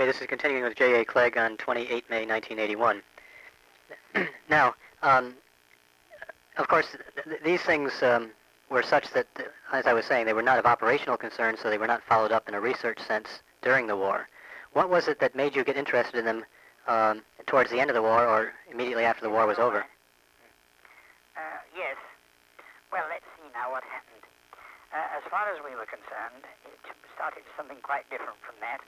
this is continuing with J.A. Clegg on 28 May 1981. Now, of course, these things were such that, as I was saying, they were not of operational concern, so they were not followed up in a research sense during the war. What was it that made you get interested in them towards the end of the war or immediately after the war was over? Yes. Well, let's see now what happened. As far as we were concerned, it started something quite different from that.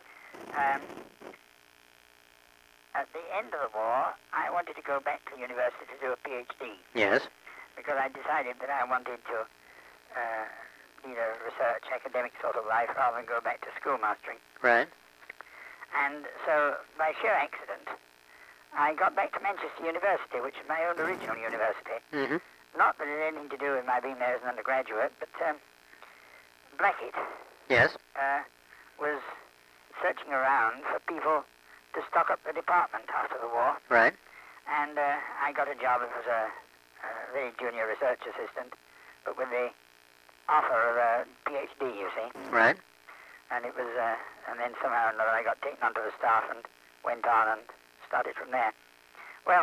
At the end of the war, I wanted to go back to university to do a PhD. Yes. Because I decided that I wanted to lead a research, academic sort of life rather than go back to schoolmastering. Right. And so, by sheer accident, I got back to Manchester University, which is my own original university. Mm-hmm. Not that it had anything to do with my being there as an undergraduate, but Blackett Yes. was searching around for people to stock up the department after the war. Right. And I got a job as a very junior research assistant, but with the offer of a PhD, you see. Right. And it was, and then somehow or another I got taken onto the staff and went on and started from there. Well,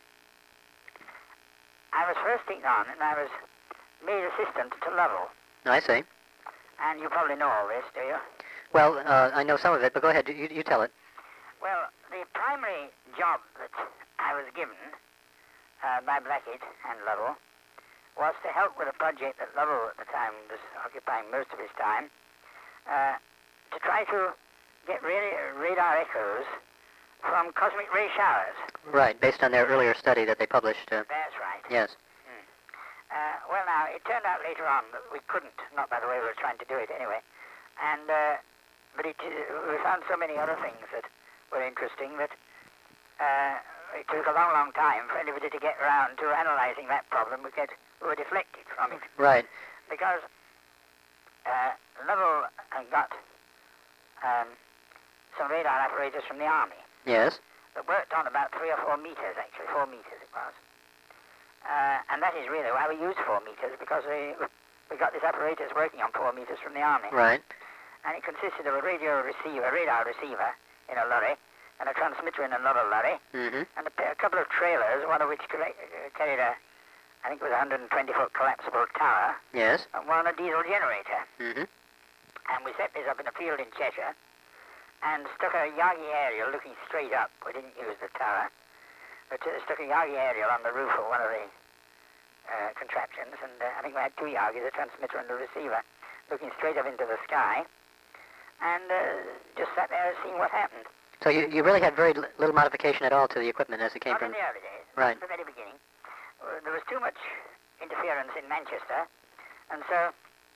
I was first taken on and I was made assistant to Lovell. I see. And you probably know all this, do you? Well, I know some of it, but go ahead. You tell it. Well, the primary job that I was given by Blackett and Lovell was to help with a project that Lovell at the time was occupying most of his time, to try to get radar echoes from cosmic ray showers. Right, based on their earlier study that they published. That's right. Yes. Well, now, it turned out later on that we couldn't, not by the way we were trying to do it anyway. And, but we found so many other things that were interesting that it took a long, long time for anybody to get around to analyzing that problem because we were deflected from it. Right. Because Lovell got some radar apparatus from the Army. Yes. That worked on about 3 or 4 meters, actually. 4 meters it was. And that is really why we used 4 meters, because we got this apparatus working on 4 meters from the Army. Right. And it consisted of a radar receiver in a lorry, and a transmitter in another lorry, Mm-hmm. and a couple of trailers, one of which carried I think it was a 120-foot collapsible tower, Yes. and one a diesel generator. Mm-hmm. And we set this up in a field in Cheshire, and stuck a Yagi aerial looking straight up. We didn't use the tower, but stuck a Yagi aerial on the roof of one of the contraptions, and I think we had 2 Yagis, a transmitter and a receiver, looking straight up into the sky, and just sat there seeing what happened. So you really had very little modification at all to the equipment as it came Not from... in the early days, Right. at the very beginning. There was too much interference in Manchester, and so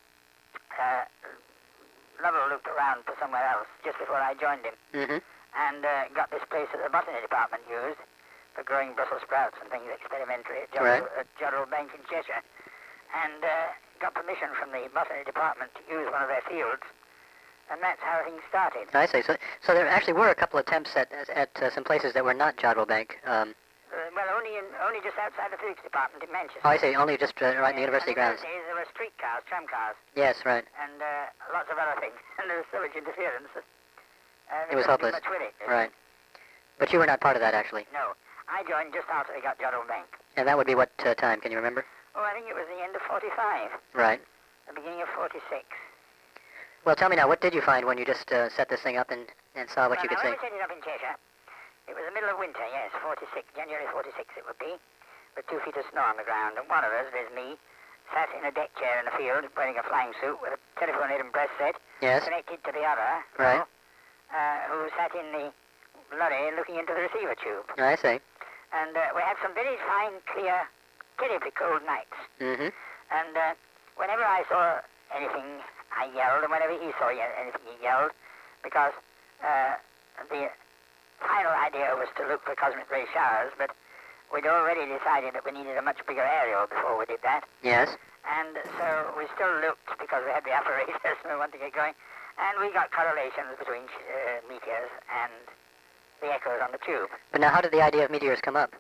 Lovell looked around for somewhere else just before I joined him, Mm-hmm. and got this place that the botany department used for growing Brussels sprouts and things experimentally at Jodrell Bank in Cheshire, and got permission from the botany department to use one of their fields, and that's how things started. I see. So there actually were a couple attempts at some places that were not Jodrell Bank. Well, only just outside the physics department in Manchester. Oh, I see. Only just right in the university grounds. In those days, there were streetcars, tramcars, Yes, right. and lots of other things. And there was so much interference that It was hopeless. much with it. Right. But you were not part of that, actually. No. I joined just after they got Jodrell Bank. And that would be what time? Can you remember? Oh, I think it was the end of 45, Right. the beginning of 46. Well, tell me now, what did you find when you just set this thing up and saw what you could see? When we set it up in Cheshire, it was the middle of winter, yes, 46, January 46 it would be, with 2 feet of snow on the ground, and one of us, there's me, sat in a deck chair in the field, wearing a flying suit with a telephone head and breast set, Yes. connected to the other, Right. who sat in the lorry looking into the receiver tube. I see. And we had some very fine, clear, terribly cold nights. Mm-hmm. And whenever I saw anything, I yelled, and whenever he saw anything, he yelled, because the final idea was to look for cosmic ray showers, but we'd already decided that we needed a much bigger aerial before we did that. Yes. And so we still looked, because we had the apparatus and we wanted to get going, and we got correlations between meteors and the echoes on the tube. But now, how did the idea of meteors come up?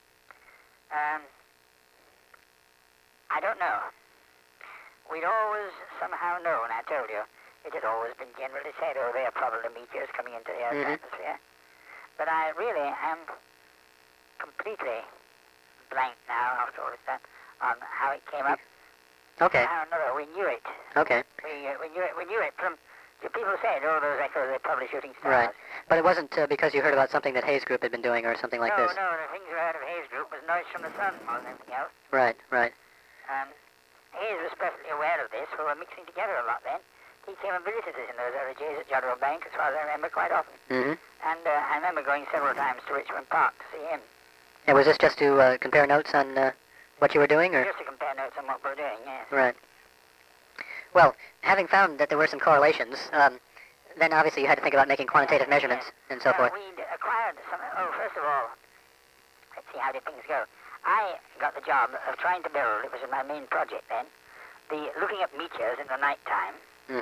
I don't know. We'd always somehow known, I told you, It had always been generally said, oh, they are probably meteors coming into the Earth's atmosphere. But I really am completely blank now, after all this time, on how it came up. Okay. Somehow or another, we knew it. Okay. We knew it from... People said, oh, those echoes, they're probably shooting Right. stars. But it wasn't because you heard about something that Hayes Group had been doing or something like this? No, the things we heard of Hayes Group was noise from the sun more than anything else. Right, right. Hayes was perfectly aware of this. We were mixing together a lot then. He came and visited us in those early days at Jodrell Bank, as far as I remember, quite often. Mm-hmm. And I remember going several times to Richmond Park to see him. And was this just to compare notes on what you were doing, or? Just to compare notes on what we're doing, yes. Right. Well, having found that there were some correlations, then obviously you had to think about making quantitative measurements and so forth. We'd acquired some... Oh, first of all, let's see, how did things go? I got the job of trying to build, it was my main project then, looking at meteors in the night time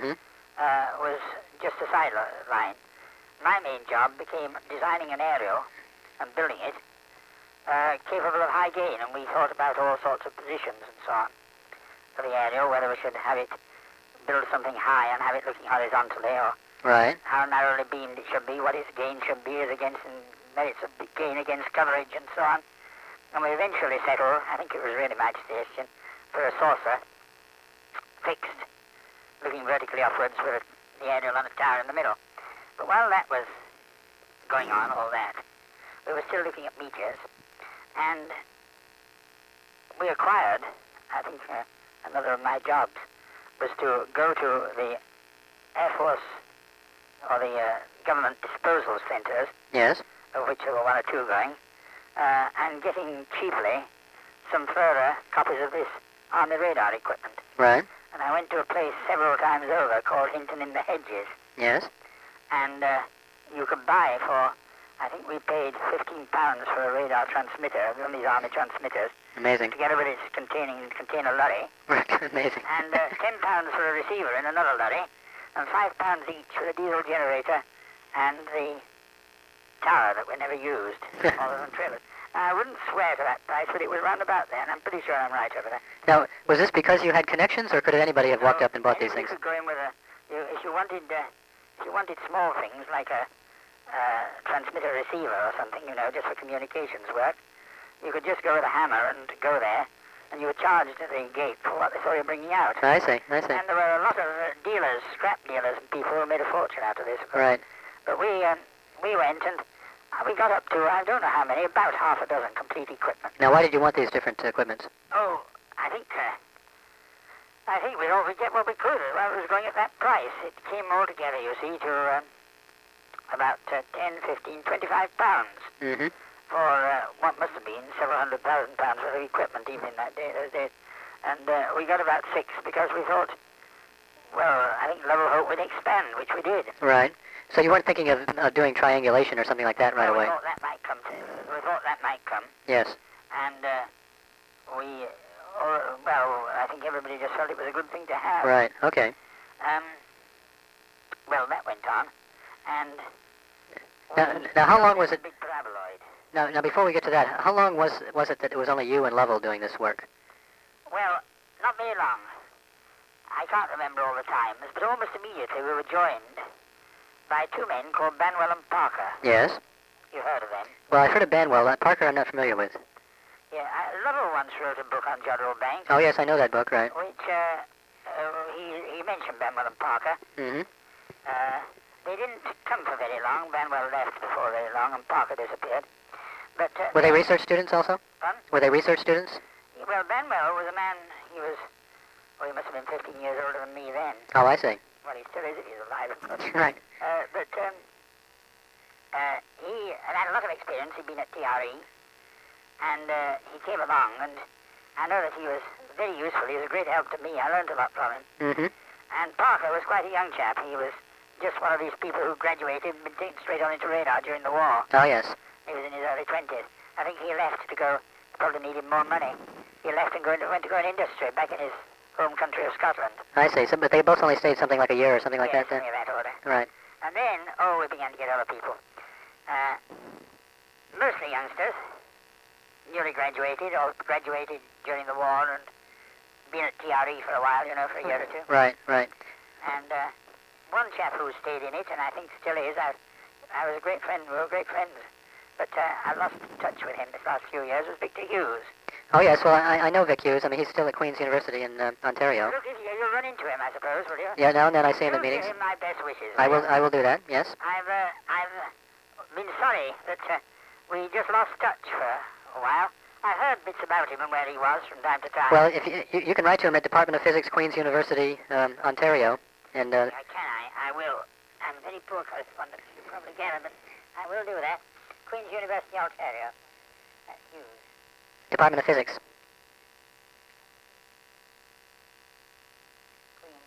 was just a sideline. My main job became designing an aerial and building it capable of high gain, and we thought about all sorts of positions and so on for the aerial, whether we should have it build something high and have it looking horizontally, or how narrowly beamed it should be, what its gain should be as against and merits of gain against coverage and so on. And we eventually settled, I think it was really my suggestion, for a saucer fixed, looking vertically upwards with the aerial on a tower in the middle. But while that was going on, all that, we were still looking at meteors, and we acquired, I think another of my jobs was to go to the Air Force or the government disposal centers, of which there were one or two going, and getting cheaply some further copies of this Army radar equipment. Right. And I went to a place several times over called Hinton in the Hedges. Yes. And you could buy for, I think we paid £15 for a radar transmitter, one of these Army transmitters. Amazing. Together with its container lorry. Amazing. And £10 for a receiver in another lorry, and £5 each for the diesel generator and the tower that we never used, other than trailers. I wouldn't swear to that price, but it was round about there, and I'm pretty sure I'm right over there. Now, was this because you had connections, or could anybody have walked up and bought these things? You could go in with if you wanted small things like a transmitter receiver or something, just for communications work, you could just go with a hammer and go there, and you were charged at the gate for what they saw you bringing out. I see. And there were a lot of dealers, scrap dealers, and people who made a fortune out of this. Right. But we went and we got up to, I don't know how many, about half a dozen complete equipment. Now, why did you want these different equipments? Oh, I think we thought we'd get what we could. Well, it was going at that price. It came all together, you see, to about 10, 15, 25 pounds for what must have been several £100,000 worth of equipment even in those days. And we got about 6 because we thought, well, I think level hope would expand, which we did. Right. So you weren't thinking of doing triangulation or something like that right away? We thought that might come. Yes. And I think everybody just felt it was a good thing to have. Right. Okay. Well, that went on, and now how long was it? Big paraboloid. Now, before we get to that, how long was it that it was only you and Lovell doing this work? Well, not very long. I can't remember all the times, but almost immediately we were joined by 2 men called Banwell and Parker. Yes. You heard of them? Well, I've heard of Banwell. Parker I'm not familiar with. Yeah, Lovell once wrote a book on Jodrell Bank. Oh, yes, I know that book, right. Which, he mentioned Banwell and Parker. Mm-hmm. They didn't come for very long. Banwell left before very long, and Parker disappeared. But were they research students also? Pardon? Were they research students? Well, Banwell was a man, he must have been 15 years older than me then. Oh, I see. Well, he still is if he's alive, of course. Right. But he had a lot of experience. He'd been at TRE, and he came along, and I know that he was very useful. He was a great help to me. I learned a lot from him. Mm-hmm. And Parker was quite a young chap. He was just one of these people who graduated and been taken straight on into radar during the war. Oh, yes. He was in his early 20s. I think he left to go, probably needed more money. He left and went to go in industry back in his home country of Scotland. I see. So, but they both only stayed something like a year or something like yes, that then? Something of that order. Right. And then, we began to get other people. Mostly youngsters, newly graduated or graduated during the war and been at TRE for a while, for a year or two. Right, right. And one chap who stayed in it, and I think still is. I was a great friend. We were great friends. But I've lost touch with him this last few years. Was Victor Hughes. Oh, yes. Well, I know Vic Hughes. I mean, he's still at Queen's University in Ontario. Look, you'll run into him, I suppose, will you? Yeah, now and then I see him at Give meetings. him my best wishes. I will do that, yes. I've been sorry that we just lost touch for a while. I heard bits about him and where he was from time to time. Well, if you can write to him at Department of Physics, Queen's University, Ontario, and... I will. I'm a very poor correspondent, you probably gather, but I will do that. Queen's University, Ontario. That's Hughes. Department of Physics. Queen's.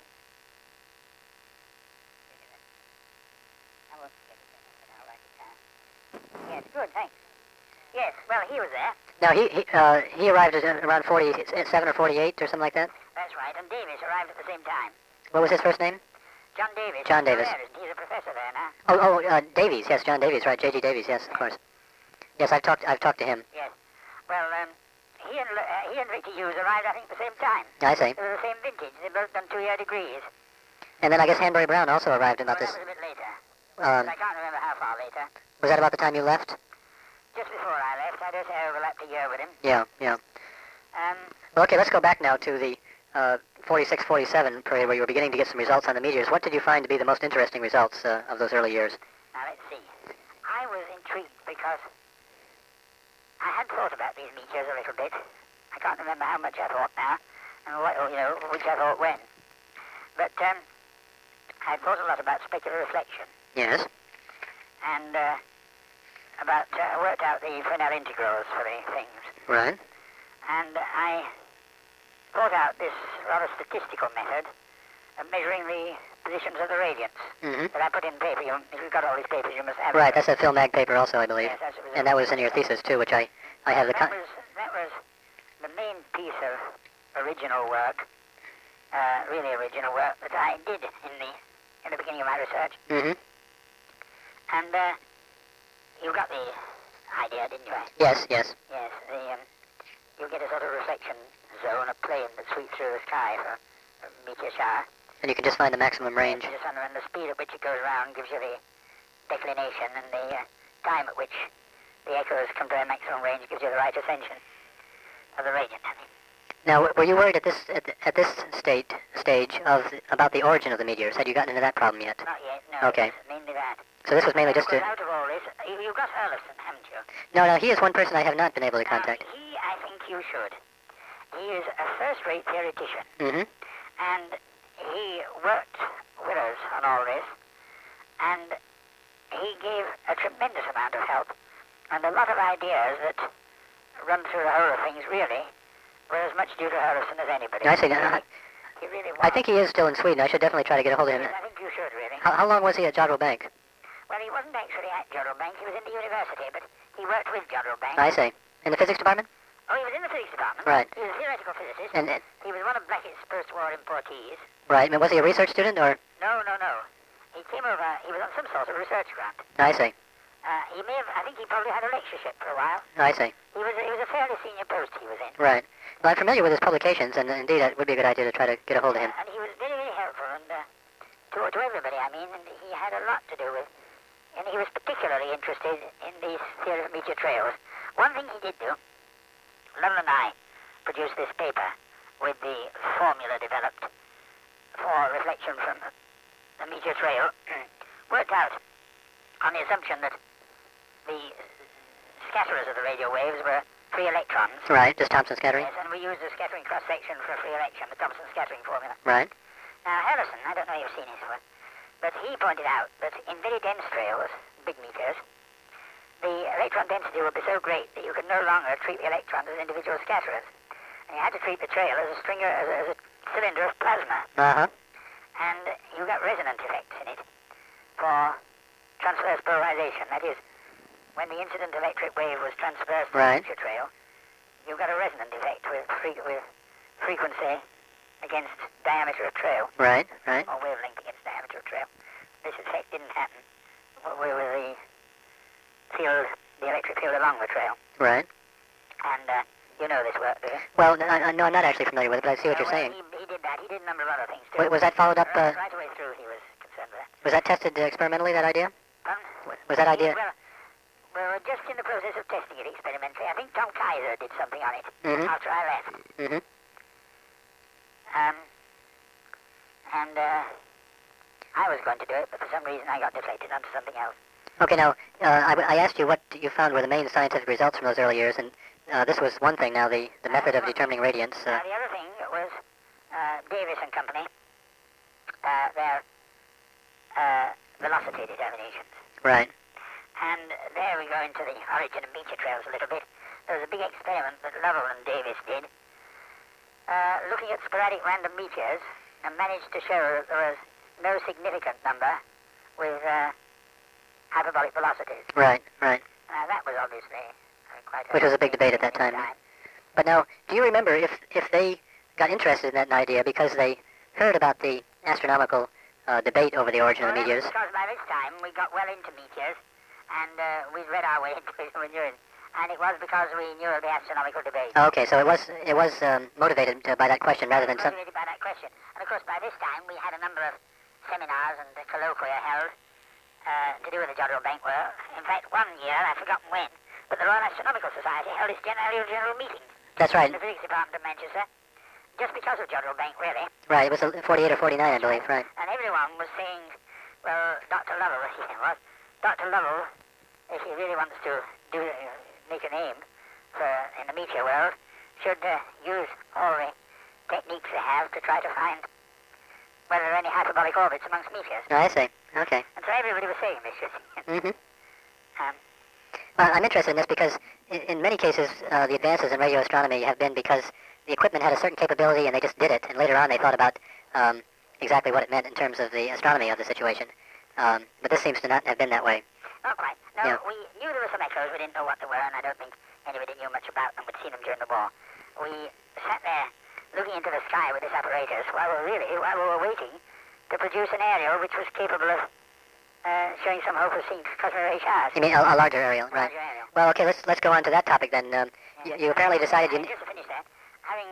I won't forget it, but I'll write it down. Yes, good, thanks. Yes, well, he was there. Now, he arrived at around 47 or 48 or something like that? That's right, and Davis arrived at the same time. What was his first name? John Davis. John Davis. He's a professor there now. Davies, yes, John Davies, right, J.G. Davies, yes, of course. Yes, I've talked to him. Yes. Well, he and Victor Hughes arrived, I think, at the same time. I see. They were the same vintage. They both done 2-year degrees. And then I guess Hanbury Brown also arrived about That this. was a bit later. I can't remember how far later. Was that about the time you left? Just before I left. I dare say I overlapped a year with him. Yeah. Well, okay, let's go back now to the 46-47 period where you were beginning to get some results on the meteors. What did you find to be the most interesting results of those early years? Now, let's see. I was intrigued because I had thought about these meteors a little bit. I can't remember how much I thought now, and which I thought when. But I thought a lot about specular reflection. Yes. And about worked out the Fresnel integrals for the things. Right. And I thought out this rather statistical method of measuring the positions of the radiants that I put in paper. If you've got all these papers, you must have Right, them. that's a Phil Mag paper also, I believe. Yes, and that was in your thesis, too, which I have the... That was the main piece of original work, really original work, that I did in the beginning of my research. Mm-hmm. And you got the idea, didn't you? Yes. Yes, you get a sort of reflection zone, a plane that sweeps through the sky for a meteor shower. And you can just find the maximum range. And the speed at which it goes around gives you the declination, and the time at which the echoes come to their maximum range gives you the right ascension of the radiant. Now, were you worried at this stage about the origin of the meteors? Had you gotten into that problem yet? Not yet, no. Okay. Mainly that. So this was mainly just to... Out of all this, you've got Hurlison, haven't you? No, he is one person I have not been able to contact. He, I think you should. He is a first-rate theoretician. Mm-hmm. And he worked with us on all this, and he gave a tremendous amount of help, and a lot of ideas that run through the whole of things, really, were as much due to Hurlison as anybody. I see. He really was. I think he is still in Sweden. I should definitely try to get a hold of him. Yes, I think you should, really. How long was he at Jodrell Bank? Well, he wasn't actually at Jodrell Bank. He was in the university, but he worked with Jodrell Bank. I see. In the physics department? Oh, he was in the physics department. Right. He was a theoretical physicist. And he was one of Blackett's post-war importees. Right. And was he a research student, or? No. He came over, he was on some sort of research grant. I see. He may have, I think he probably had a lectureship for a while. I see. He was a fairly senior post he was in. Right. Well, I'm familiar with his publications, and indeed it would be a good idea to try to get a hold of him. And he was very, very helpful, and to everybody, I mean, and he had a lot to do with, and he was particularly interested in these theory of meteor trails. One thing he did do, Lovell and I produced this paper with the formula developed for reflection from the meteor trail, worked out on the assumption that the scatterers of the radio waves were free electrons. Right, just Thomson scattering. Yes, and we used the scattering cross-section for free election, the Thomson scattering formula. Right. Now, Harrison, I don't know if you've seen his work, but he pointed out that in very dense trails, big meteors, the electron density would be so great that you could no longer treat the electrons as individual scatterers. And you had to treat the trail as a cylinder of plasma. Uh-huh. And you got resonant effects in it for transverse polarization. That is, when the incident electric wave was transversed to the meteor trail, you got a resonant effect with frequency against diameter of trail. Right. Or wavelength against diameter of trail. This effect didn't happen with the electric field along the trail. Right. And you know this work, do you? Well, no, I'm not actually familiar with it, but I see what you're saying. He did that. He did a number of other things, too. Was that followed up... Right away through, he was concerned with Was that tested experimentally, that idea? Was that idea? Well, we're just in the process of testing it experimentally. I think Tom Kaiser did something on it after I left. Mm-hmm. And I was going to do it, but for some reason I got deflected onto something else. Okay, now, I asked you what you found were the main scientific results from those early years, and this was one thing now, the method of determining radiance. The other thing was Davis and Company, their velocity determinations. Right. And there we go into the origin of meteor trails a little bit. There was a big experiment that Lovell and Davis did, looking at sporadic random meteors, and managed to show that there was no significant number with hyperbolic velocities. Right. That was obviously quite Which was a big debate at that time. But now, do you remember if they got interested in that idea because they heard about the astronomical debate over the origin of the meteors? Because by this time we got well into meteors, and we'd read our way into it, and it was because we knew of the astronomical debate. Okay, so it was motivated by that question rather than some... Motivated by that question. And of course, by this time we had a number of seminars and colloquia held to do with the Jodrell Bank work. In fact, one year, I've forgotten when, but the Royal Astronomical Society held its general meeting. That's right. In the Physics Department of Manchester, just because of Jodrell Bank, really. Right, it was 48 or 49, I believe, right. And everyone was saying, well, Dr. Lovell, Dr. Lovell, if he really wants to make a name in the meteor world, should use all the techniques they have to try to find whether there are any hyperbolic orbits amongst meteors. Oh, I see. Okay. And so everybody was saying this, you see. Well, I'm interested in this because in many cases the advances in radio astronomy have been because the equipment had a certain capability and they just did it, and later on they thought about exactly what it meant in terms of the astronomy of the situation. But this seems to not have been that way. Not quite. No, we knew there were some echoes. We didn't know what they were, and I don't think anybody knew much about them. We'd seen them during the war. We sat there looking into the sky with this apparatus while we were waiting to produce an aerial which was capable of showing some hope of seeing cosmic ray showers. You mean a larger aerial, right? Larger aerial. Well, okay, let's go on to that topic then. You apparently decided you... Just to finish that, having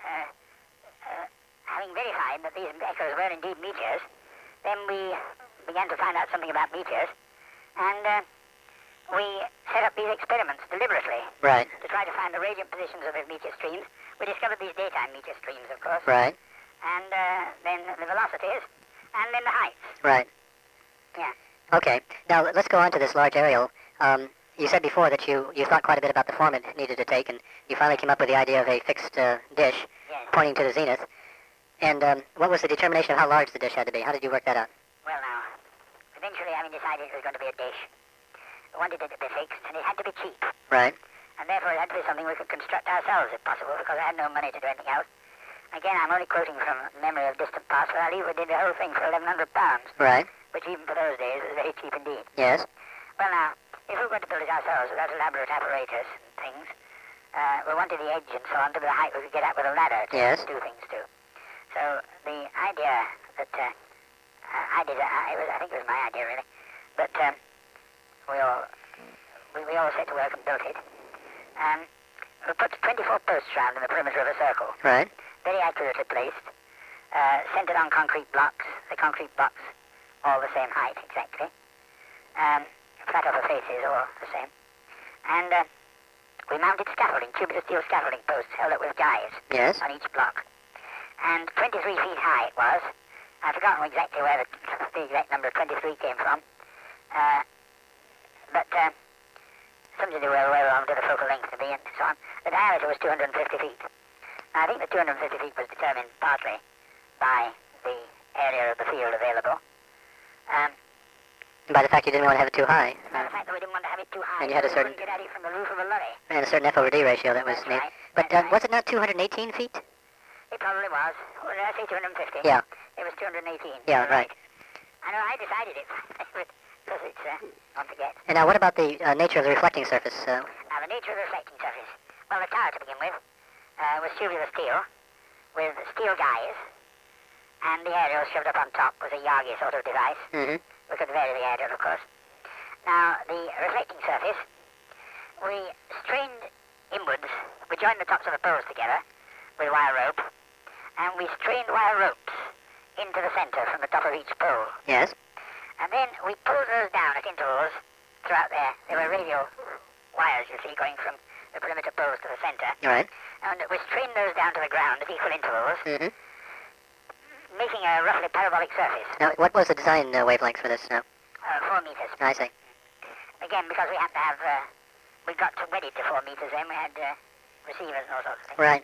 verified that these echoes were indeed meteors, then we began to find out something about meteors, and we set up these experiments deliberately. Right. To try to find the radiant positions of the meteor streams. We discovered these daytime meteor streams, of course. Right. And then the velocities, and then the heights. Right. Yeah. Okay. Now, let's go on to this large aerial. You said before that you thought quite a bit about the form it needed to take, and you finally came up with the idea of a fixed dish pointing to the zenith. And what was the determination of how large the dish had to be? How did you work that out? Well, now, eventually I decided it was going to be a dish. We wanted it to be fixed, and it had to be cheap. Right. And therefore it had to be something we could construct ourselves, if possible, because I had no money to do anything else. Again, I'm only quoting from memory of distant past, but I believe we did the whole thing for £1,100. Right. Which even for those days was very cheap indeed. Yes. Well, now, if we were going to build it ourselves without elaborate apparatus and things, we wanted the edge and so on to be the height we could get at with a ladder to do things to. So the idea that I did, I think it was my idea really, but we all set to work and built it. We put 24 posts round in the perimeter of a circle. Right. Very accurately placed, centered on concrete blocks. The concrete blocks all the same height exactly. Flat upper faces all the same. And we mounted scaffolding, tubular steel scaffolding posts held up with guys on each block. And 23 feet high it was. I've forgotten exactly where the exact number 23 came from. But something to do with where on to the focal length to be and so on. The diameter was 250 feet. Now, I think the 250 feet was determined partly by the area of the field available. By the fact you didn't want to have it too high. By the fact that we didn't want to have it too high. And you had a certain... We couldn't get at it from the roof of a lorry. And a certain F/D ratio that was made. Right. But was it not 218 feet? It probably was. Or did I say 250? Yeah. It was 218. Yeah, right. I know, I decided it. Because it's, don't forget. And now what about the nature of the reflecting surface? Now, the nature of the reflecting surface. Well, the tower to begin with was tubular steel with steel guys, and the aerial shoved up on top was a Yagi sort of device. Mm-hmm. We could vary the aerial, of course. Now, the reflecting surface, we strained inwards. We joined the tops of the poles together with wire rope, and we strained wire ropes into the center from the top of each pole. Yes. And then we pulled those down at intervals throughout there. There were radio wires, you see, going from the perimeter poles to the center. Right. And we strained those down to the ground at equal intervals, Mm-hmm. making a roughly parabolic surface. Now, what was the design wavelength for this now? 4 meters. I see. Again, because we had to have, we got to wedded to 4 meters then, we had receivers and all sorts of things. Right.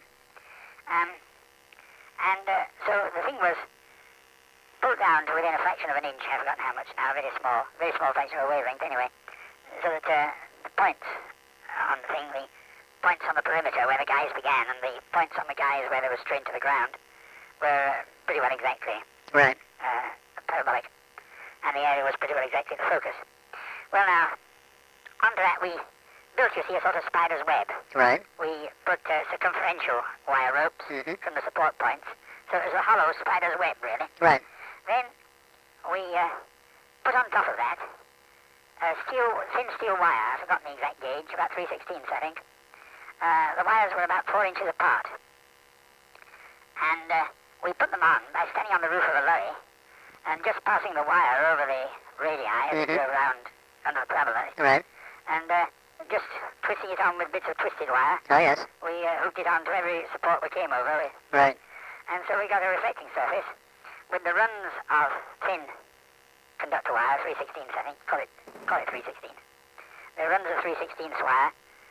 So the thing was pulled down to within a fraction of an inch, I've forgotten how much now, very small fraction of a wavelength anyway, so that the points on the thing, the points on the perimeter where the guys began and the points on the guys where they were strained to the ground were pretty well exactly Right. Parabolic, and the area was pretty well exactly the focus. Well now, onto that we built, you see, a sort of spider's web. Right. We put circumferential wire ropes Mm-hmm. from the support points, so it was a hollow spider's web, really. Right. Then we put on top of that thin steel wire, I've forgotten the exact gauge, about 3/16, I think. The wires were about 4 inches apart. And we put them on by standing on the roof of a lorry and just passing the wire over the radii as it drove around under the parabola. Right. And just twisting it on with bits of twisted wire. Oh, yes. We hooked it onto every support we came over with. Right. And so we got a reflecting surface with the runs of thin conductor wire, 3/16, I think. Call it 3/16. The runs of 3/16 wire,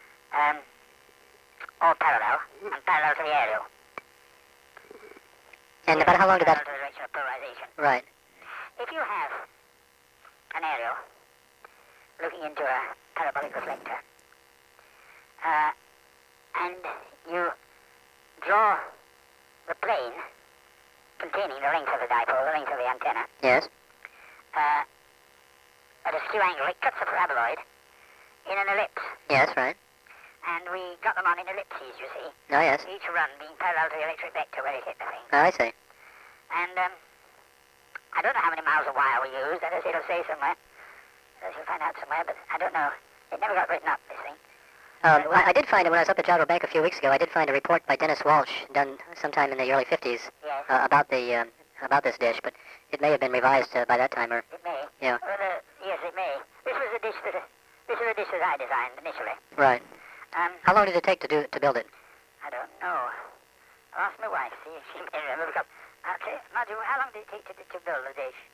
all parallel, and parallel to the aerial. And about how long did Parallel that... to the direction of polarization. Right. If you have an aerial looking into a parabolic reflector, and you draw the plane containing the length of the dipole, the length of the antenna, Yes. at a skew angle, it cuts the paraboloid in an ellipse. Yes, right. And we got them on in ellipses, you see, Oh, yes. each run being parallel to the electric vector where it hit the thing. Oh, I see. And I don't know how many miles of wire we used, as it'll say somewhere. You'll find out somewhere, but I don't know. It never got written up, this thing. I did find it when I was up at Jodrell Bank a few weeks ago. I did find a report by Dennis Walsh done sometime in the early 50s Yes, about this dish, but it may have been revised by that time. Or it may. yeah. Well, yes, it may. This was a dish that I designed initially. Right. How long did it take to build it? I don't know. I'll ask my wife, see if she may remember. Because I'll tell you, Marjorie, how long did it take to build the dish?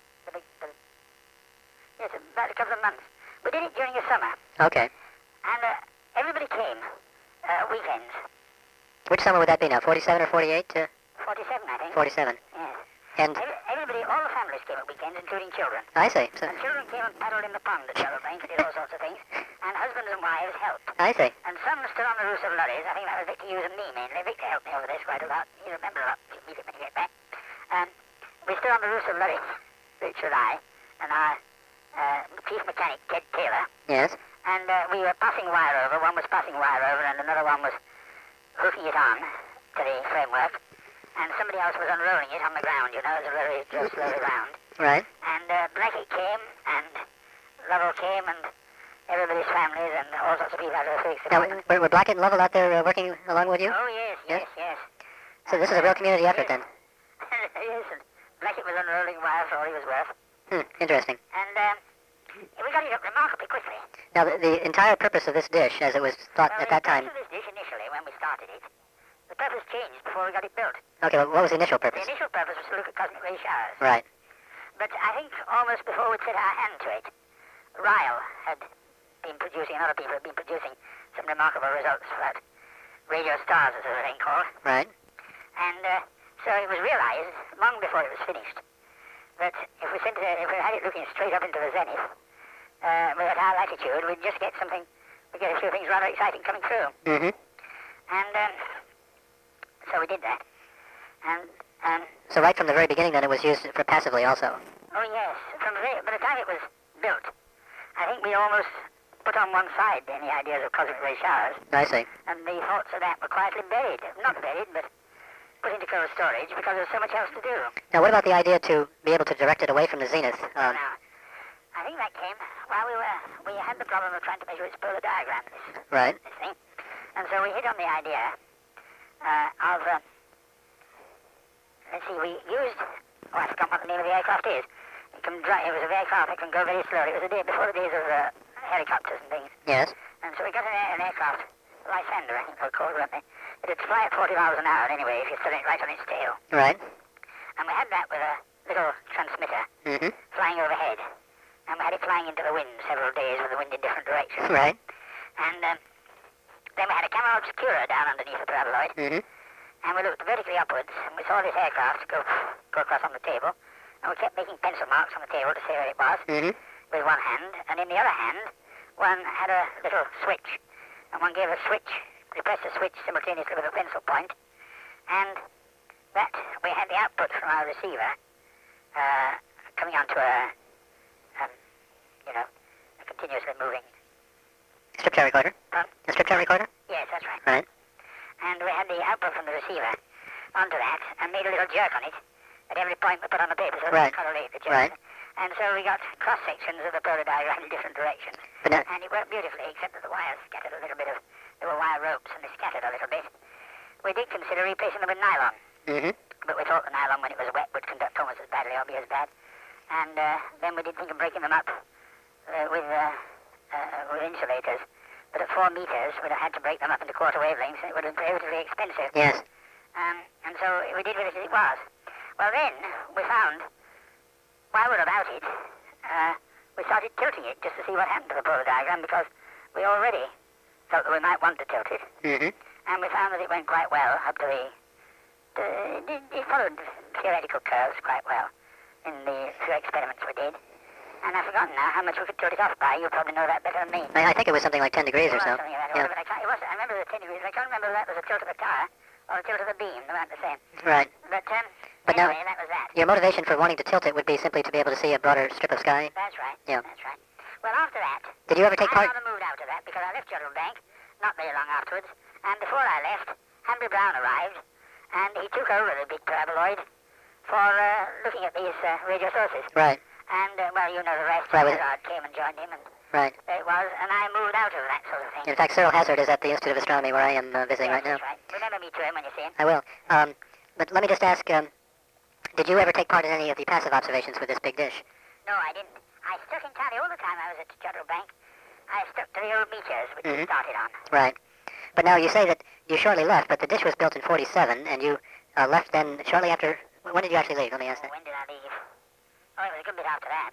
Yes, about a couple of months. We did it during the summer, Okay. and everybody came weekends. Which summer would that be now? 47 or 48? 47, I think. 47. Yes. And Everybody, all the families came at weekends, including children. I see. So, And children came and paddled in the pond at Jodrell Bank and did all sorts of things. And husbands and wives helped. I see. And some stood on the roofs of lorries. I think that was Victor Hughes and me mainly. Victor helped me over this quite a lot. You remember a lot. You meet it when you get back. We stood on the roofs of lorries, Richard and I, and our chief mechanic, Ted Taylor. Yes. And we were passing wire over. One was passing wire over, and another one was hooking it on to the framework. And somebody else was unrolling it on the ground, you know, as the lorry drove slowly round. Right. And Blackie came, and Lovell came, and everybody's families, and all sorts of people out of the fix. Now, were Blackett and Lovell out there working along with you? Oh, yes. So this is a real community effort then. Yes, and Blackett was unrolling wire for all he was worth. Interesting. And we got it up remarkably quickly. Now, the entire purpose of this dish, as it was thought at that time... The purpose of this dish initially, when we started it, the purpose changed before we got it built. Okay, well, what was the initial The purpose? initial purpose was to look at cosmic ray showers. Right. But I think almost before we'd set our hand to it, Ryle had been producing, and other people had been producing some remarkable results for radio stars, as they were called. Right. And so it was realized, long before it was finished, that if we had it looking straight up into the zenith, at our latitude, we'd just get we'd get a few things rather exciting coming through. Mm-hmm. And so we did that. And So right from the very beginning, then, it was used for passively also. oh yes, by the time it was built, I think we almost put on one side any ideas of cosmic ray showers, I see. and the thoughts of that were quietly buried. Not buried, but put into cold storage because there was so much else to do. Now, what about the idea to be able to direct it away from the zenith? Now, I think that came while we had the problem of trying to measure its polar diagram, Right. this thing. And so we hit on the idea of, let's see, we used, I forgot what the name of the aircraft is. can drive. It was a aircraft that can go very slowly. It was the day before the days of helicopters and things. Yes. And so we got an aircraft, Lysander, I think they'll call it, weren't they? It'd fly at 40 miles an hour anyway if you stood it right on its tail. Right. And we had that with a little transmitter flying overhead. And we had it flying into the wind several days with the wind in different directions. Right. And then we had a camera obscura down underneath the paraboloid. And we looked vertically upwards, and we saw this aircraft go across on the table. And we kept making pencil marks on the table to say where it was with one hand. And in the other hand, one had a little switch. And one gave a switch. We pressed the switch simultaneously with a pencil point. And that we had the output from our receiver coming onto a continuously moving... Strip chart recorder? Pardon? A strip chart recorder? Yes, that's right. Right. And we had the output from the receiver onto that and made a little jerk on it at every point we put on the paper so Right. it correlate the jerk. Right. And so we got cross-sections of the polar diagram in different directions. But now, And it worked beautifully, except that the wires scattered a little bit of... There were wire ropes and they scattered a little bit. We did consider replacing them with nylon. But we thought the nylon, when it was wet, would conduct almost as badly or be as bad. And then we did think of breaking them up with insulators. But at 4 meters, we'd have had to break them up into quarter wavelengths, and it would have been prohibitively expensive. yes. And so we did with it as it was. Well, then we found, while we were about it, we started tilting it just to see what happened to the polar diagram, because we already felt that we might want to tilt it. And we found that it went quite well up to it followed theoretical curves quite well in the few experiments we did. And I've forgotten now how much we could tilt it off by. You probably know that better than me. I think it was something like 10 degrees or so. Something like that. Yeah. But I remember the 10 degrees. I can't remember whether that was a tilt of the tower or a tilt of the beam. They weren't the same. Right. But now, anyway, that was that. your motivation for wanting to tilt it would be simply to be able to see a broader strip of sky? That's right. Yeah. That's right. Well, after that, Did you ever take I part? rather moved out of that because I left Jodrell Bank not very long afterwards. And before I left, Hanbury Brown arrived, and he took over the big paraboloid for looking at these radio sources. Right. And, well, you know the rest. Right, Hazard came and joined him, and Right. there it was, and I moved out of that sort of thing. In fact, Cyril Hazard is at the Institute of Astronomy where I am visiting right now. That's right. Remember me to him when you see him. I will. But let me just ask, did you ever take part in any of the passive observations with this big dish? No, I didn't. I stuck entirely all the time I was at Jodrell Bank. I stuck to the old meters, which we started on. Right. But now you say that you shortly left, but the dish was built in 47, and you left then shortly after... When did you actually leave? Let me ask that. When did I leave? Oh, it was a good bit after that.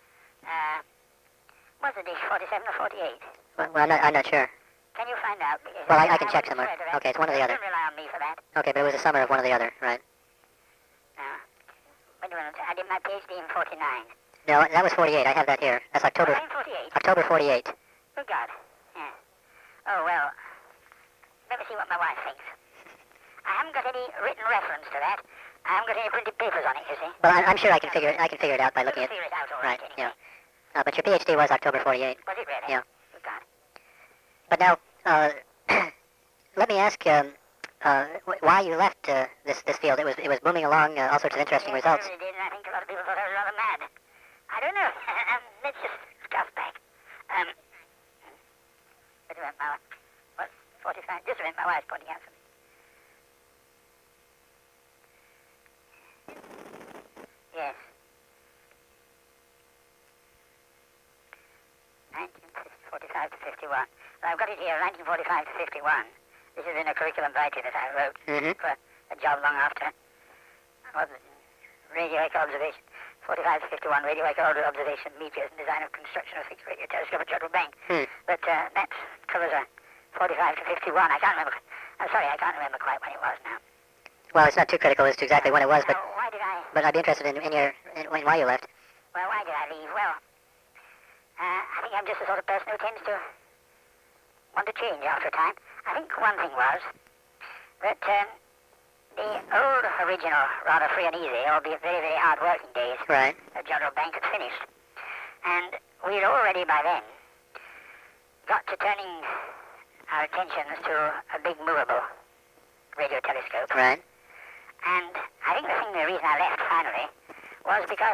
Was the dish 47 or 48? Well, I'm not sure. Can you find out? Because Well, I can check wasn't somewhere. sure of that. Okay, it's one or the other. Don't rely on me for that. Okay, but it was the summer of one or the other, right? Wait a minute. I did my PhD in 49. No, that was 48. I have that here. That's October... I'm 48. October 48. Good God. Yeah. Oh, well. Let me see what my wife thinks. I haven't got any written reference to that. I haven't got any printed papers on it, you see. Well, I'm sure I can figure it out by looking at... Figure it out all Right, right, yeah. anyway. But your PhD was October 48. Was it really? Yeah. Good God. But now, let me ask why you left this field. It was booming along, all sorts of interesting Yes, results. I really did, and I think a lot of people thought I was rather mad. I don't know. Let's just scuff back. Wait a minute, my wife. What? 45? Just a minute, my wife's pointing out something. Yes. 1945 to 51. Well, I've got it here, 1945 to 51. This is in a curriculum vitae that I wrote for a job long after. Radio echo observation. 45 to 51, radio echo observation, meters, and design of construction of fixed radio telescope at Jodrell Bank. But that covers a 45 to 51. I can't remember. I'm sorry, I can't remember quite when it was now. Well, it's not too critical as to exactly when it was, but Now, why did I... I'd be interested in why you left. Well, why did I leave? Well, I think I'm just the sort of person who tends to want to change after a time. I think one thing was that the old original, rather free and easy, albeit very, very hard working days Right. at Jodrell Bank had finished. And we'd already by then got to turning our attentions to a big movable radio telescope. Right. And I think the reason I left finally was because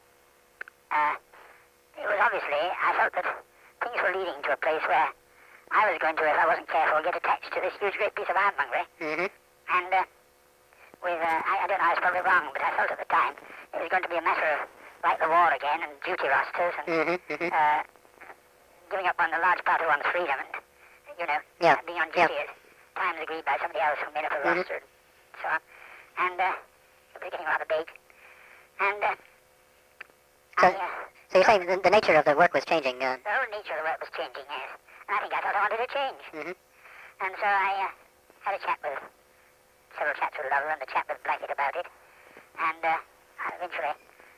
it was obviously, I felt that things were leading to a place where I was going to, if I wasn't careful, get attached to this huge great piece of ironmongery. And I don't know, I was probably wrong, but I felt at the time it was going to be a matter of like the war again and duty rosters and giving up on a large part of one's freedom and, being on duty at times agreed by somebody else who made up a roster and so on. And it was getting rather big. And so you're saying the nature of the work was changing? The whole nature of the work was changing, yes. And I think I thought I wanted to change. And so I had a chat with several chats with Lovell and a chat with Blackett about it. And eventually,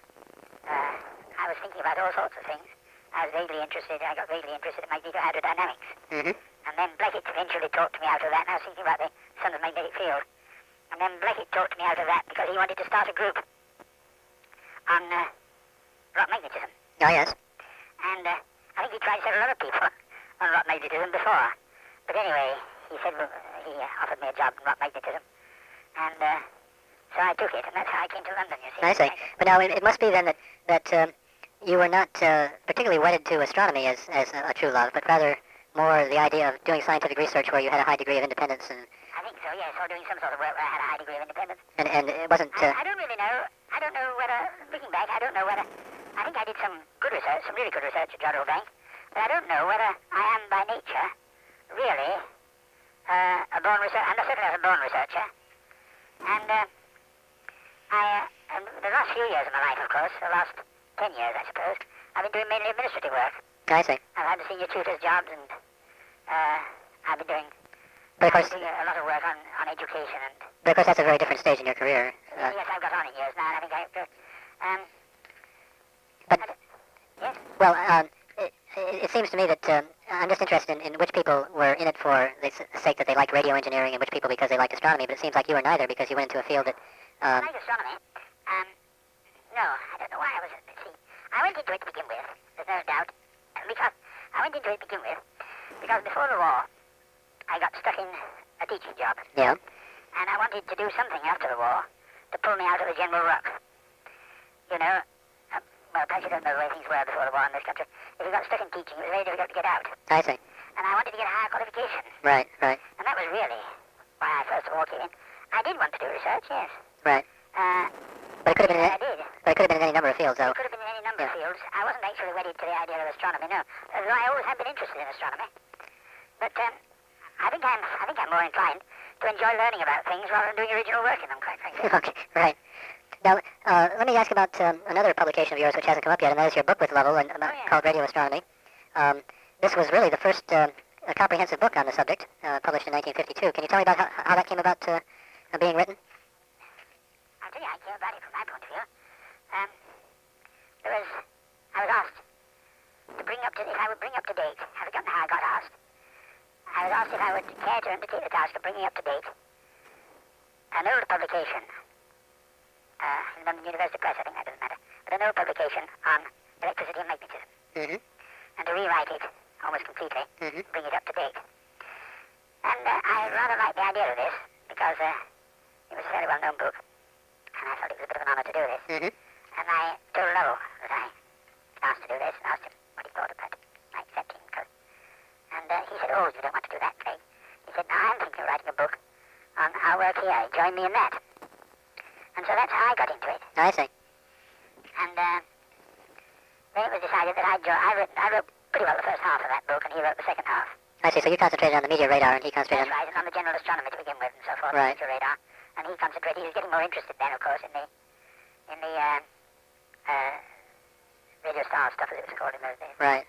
I was thinking about all sorts of things. I got vaguely interested in magnetohydrodynamics. And then Blackett eventually talked me out of that, and I was thinking about the sun's magnetic field. And then Blackett talked me out of that because he wanted to start a group on rock magnetism. Oh, yes. And I think he tried several other people on rock magnetism before. But anyway, he said he offered me a job in rock magnetism. And so I took it, and that's how I came to London, you see. I see. But now it must be then that you were not particularly wedded to astronomy as a true love, but rather more the idea of doing scientific research where you had a high degree of independence. And I think so, yes, or doing some sort of work where I had a high degree of independence. And it wasn't... I don't really know. I don't know whether, looking back, I don't know whether... I think I did some good research, some really good research at Jodrell Bank, but I don't know whether I am by nature really a born researcher. I'm certainly not a born researcher. And the last few years of my life, of course, the last 10 years, I suppose, I've been doing mainly administrative work. I see. I've had the senior tutor's jobs, and I've been doing But of course, a lot of work on education. But of course, that's a very different stage in your career. Yes, I've got on in years now, and I think yes? Well, it seems to me that I'm just interested in which people were in it for the sake that they liked radio engineering and which people because they liked astronomy, but it seems like you were neither because you went into a field that... I like astronomy. No, I don't know why I was... See, I went into it to begin with, there's no doubt, because I went into it to begin with because before the war, I got stuck in a teaching job. Yeah. And I wanted to do something after the war to pull me out of the general ruck. You know, well, perhaps you don't know the way things were before the war in this country. If you got stuck in teaching, it was very difficult to get out. I see. And I wanted to get a higher qualification. Right. And that was really why I first of all came in. I did want to do research, yes. Right. But it could have been. I did. But it could have been in any number of fields, though. It could have been in any number of fields. I wasn't actually wedded to the idea of astronomy, no. Although I always have been interested in astronomy. But I think I'm more inclined to enjoy learning about things rather than doing original work in them, quite frankly. Okay. Right. Now, let me ask about another publication of yours which hasn't come up yet, and that is your book with Lovell called Radio Astronomy. This was really the first comprehensive book on the subject, published in 1952. Can you tell me about how that came about being written? I'll tell you how it came about it from my point of view. I was asked to bring up to, if I would bring up to date, I've forgotten how I got asked. I was asked if I would care to undertake the task of bringing up to date an old publication, in London University Press, I think that doesn't matter, but an old publication on electricity and magnetism. And to rewrite it almost completely, bring it up to date. And I rather liked the idea of this, because it was a very well-known book, and I thought it was a bit of an honor to do this. And I told Lovell that I asked to do this, and asked him what he thought about it. I accepted him, and he said, "Oh, you don't want to do that, Craig." He said, "No, I'm thinking of writing a book on our work here. Join me in that." And so that's how I got into it. I see. And then it was decided that I wrote pretty well the first half of that book, and he wrote the second half. I see. So you concentrated on the meteor radar, and he concentrated That's right, and on the general astronomy to begin with, and so forth, Right. the radar. And he concentrated. He was getting more interested then, of course, in the radio star stuff, as it was called in those days. Right.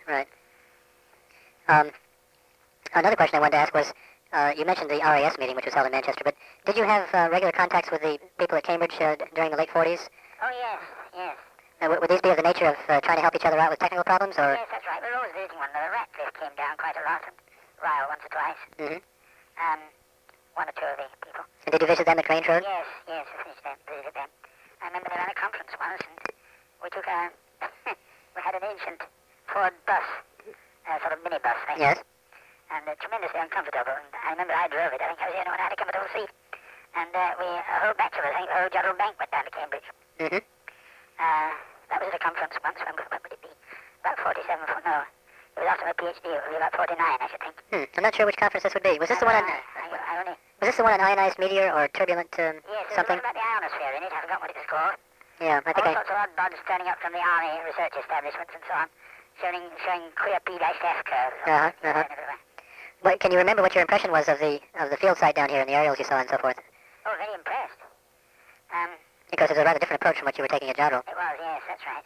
Another question I wanted to ask was, you mentioned the RAS meeting, which was held in Manchester, but did you have regular contacts with the people at Cambridge during the late 40s? Oh, yes. Would these be of the nature of trying to help each other out with technical problems, or? Yes, that's right. We were always visiting one another. Ratcliffe came down quite a lot, and Ryle once or twice. One or two of the people. And did you visit them at Grange Road? Yes, I visited them. I remember they ran a conference once, and we took we had an ancient Ford bus, sort of minibus thing. Yes. And tremendously uncomfortable. And I remember I drove it. I think I was the only one who had a comfortable seat. And a whole batch of us, I think the whole Jodrell Bank went down to Cambridge. That was at a conference once. When would it be? About 47. No, it was after my PhD. It would be about 49, I should think. I'm not sure which conference this would be. Was this the one on? I only... Was this the one on ionized meteor or turbulent yes, something? Yes, about the ionosphere in it. I forgot what it was called. Yeah, I think all sorts of odd bods turning up from the army research establishments and so on, showing queer P-F curves. Everywhere. But can you remember what your impression was of the field site down here and the aerials you saw and so forth? Oh, very impressed. Because it was a rather different approach from what you were taking at Jodrell. It was, yes, that's right.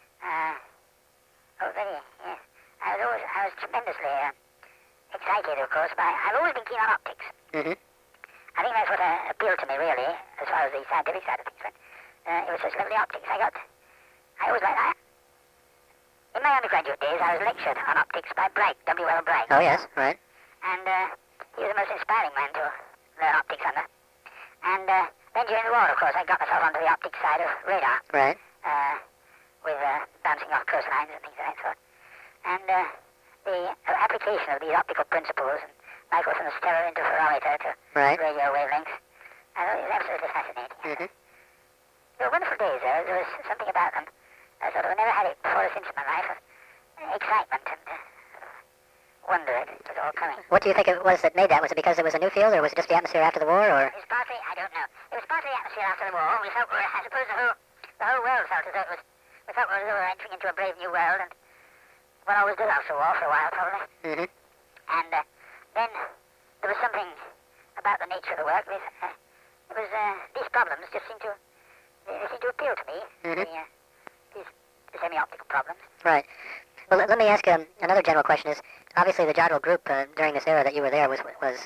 Very, yes. I was tremendously excited, of course, but I've always been keen on optics. Mm-hmm. I think that's what appealed to me, really, as far as the scientific side of things went. It was such lovely optics. I always liked that. In my undergraduate days, I was lectured on optics by Bragg, W.L. Bragg. Oh, yes, right. And he was the most inspiring man to learn optics under. And then during the war, of course, I got myself onto the optics side of radar. Right. With bouncing off coastlines and things of that sort. And the application of these optical principles and microfilm stereo interferometer to radio wavelengths, I thought it was absolutely fascinating. Mm-hmm. They were wonderful days, though. There was something about them. I never had it before or since in my life, of excitement and wonder at it was all coming. What do you think it was that made that? Was it because it was a new field, or was it just the atmosphere after the war, or? It was partly, I don't know. It was partly the atmosphere after the war. We felt, I suppose the whole world felt as though we felt we were entering into a brave new world, and one always did after war for a while, probably. Mm-hmm. And then there was something about the nature of the work. It was these problems just seemed to appeal to me. Mm-hmm. The semi-optical problems. Right. Well, let me ask another general question. Is obviously the Jodrell group during this era that you were there was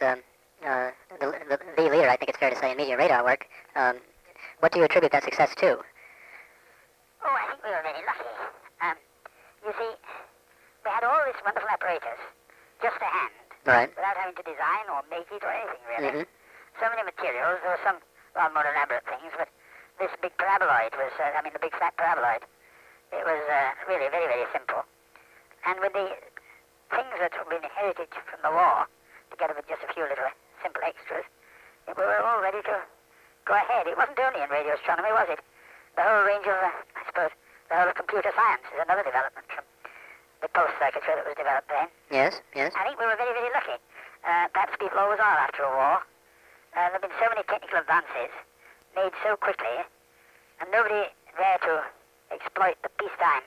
the leader, I think it's fair to say, in media radar work. What do you attribute that success to? Oh, I think we were very lucky. You see, we had all this wonderful apparatus just to hand, Right. without having to design or make it or anything, really. Mm-hmm. So many materials. There were some rather more elaborate things, but this big paraboloid was, the big flat paraboloid, it was really very, very simple. And with the things that had been inherited from the war, together with just a few little simple extras, we were all ready to go ahead. It wasn't only in radio astronomy, was it? The whole range of, I suppose, the whole of computer science is another development from the pulse circuitry that was developed then. Yes, yes. I think we were very, very lucky. Perhaps people always are after a war. There have been so many technical advances made so quickly, and nobody there to exploit the peacetime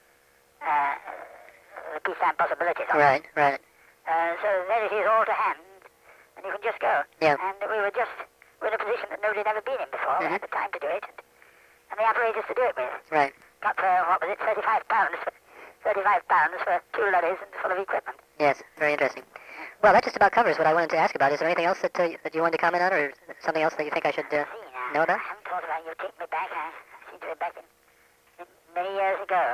possibilities of it. Right, right. So there it is, all to hand, and you can just go. Yeah. And we were in a position that nobody had ever been in before. Mm-hmm. We had the time to do it, and the apparatus to do it with. Right. Got for, what was it, £35 for 2 lorries and full of equipment. Yes, very interesting. Well, that just about covers what I wanted to ask about. Is there anything else that you wanted to comment on, or something else that you think I should know about? I haven't thought about it. You take me back. I seem to be back in many years ago.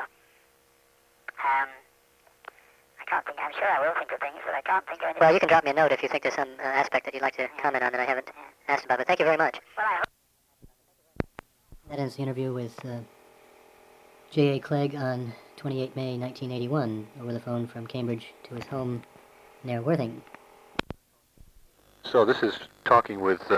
I can't think. I'm sure I will think of things, but I can't think of anything. Well, you can drop me a note if you think there's some aspect that you'd like to comment on that I haven't asked about. But thank you very much. Well, I hope. That ends the interview with J.A. Clegg on 28 May 1981 over the phone from Cambridge to his home near Worthing. So this is talking with